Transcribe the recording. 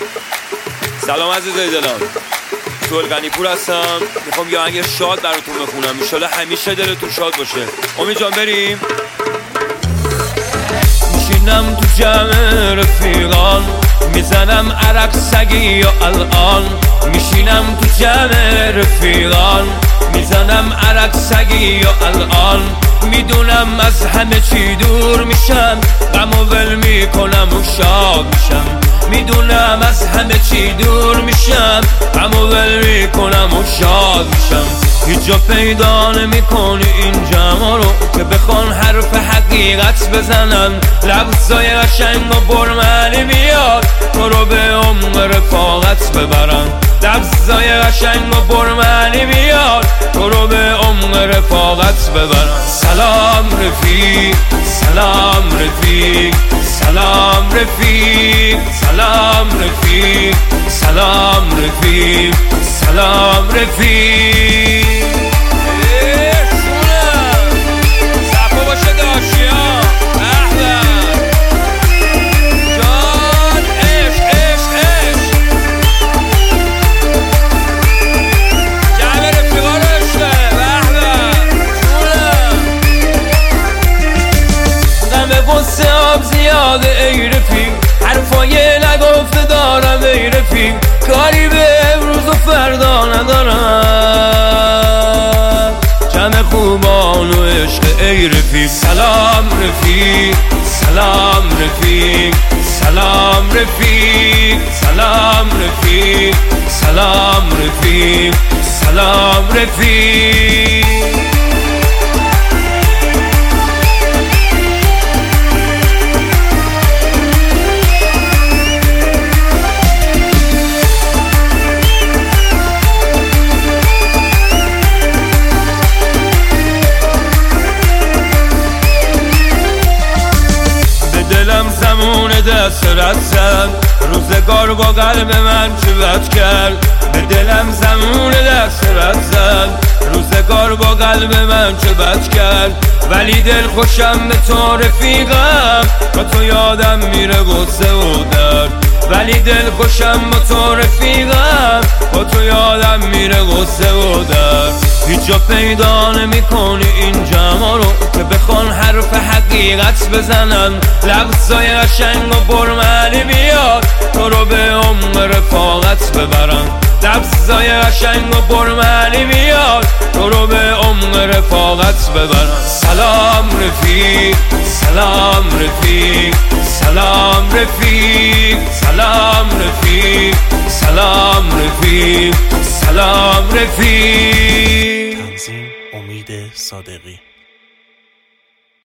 سلام عزیزای دلم، سهیل پور هستم. میخوام یه آهنگ شاد براتون بخونم، انشالله همیشه دلتون شاد باشه. امید جان بریم. میشینم تو جمع رفیقان، میزنم عرق سگی و الان. میشینم تو جمع رفیقان، میزنم عرق سگی و الان. میدونم از همه چی دور میشم، غم و ول میکنم و شاد میشم. میدونم از همه چی دور میشم، غم و ول میکنم و شاد میشم. هیچ جا پیدا نمیکنی این جمع رو که بخوان حرف حقیقت بزنن. لفظای قشنگ و پرمعنی بیاد تو رو به عمق رفاقت ببرن. لفظای قشنگ و پرمعنی بیاد تو رو به عمق رفاقت ببرن. سلام رفیق، سلام رفیق، سلام رفیق، سلام رفیق، سلام رفیق، سلام رفیق. صفا باشه داشیا احمد جان، عشق عشق عشق جمع رفیقا رو عشقه غم قصه آب زیاده ای رفیق، حرفای نگفته دارم ای رفیق. کاری به امروز و فردا ندارم، جمع خوبان و عشق ای رفیق. سلام رفیق، سلام رفیق، سلام رفیق، سلام رفیق، سلام رفیق، سلام رفیق. زمون دست رد زد، روزگار با قلب من چه بد کرد. به دلم زمون دست رد زد، روزگار با قلب من چه بد کرد. ولی دل خوشم به تو رفیقم، با تو یادم میره غصه و درد. ولی دل خوشم با تو رفیقم، با تو یادم میره غصه و درد. هیچ جا پیدا نمیکنی این جمع رو که بخوان حرف حقیقت بزنن. لفظای قشنگ و پرمعنی بیاد تو رو به عمق رفاقت ببرن. لفظای قشنگ و پرمعنی بیاد تو رو به عمق رفاقت ببرن. سلام رفیق، سلام رفیق، سلام رفیق، سلام رفیق، سلام رفیق، سلام رفیق. تنظیم امید صادقی.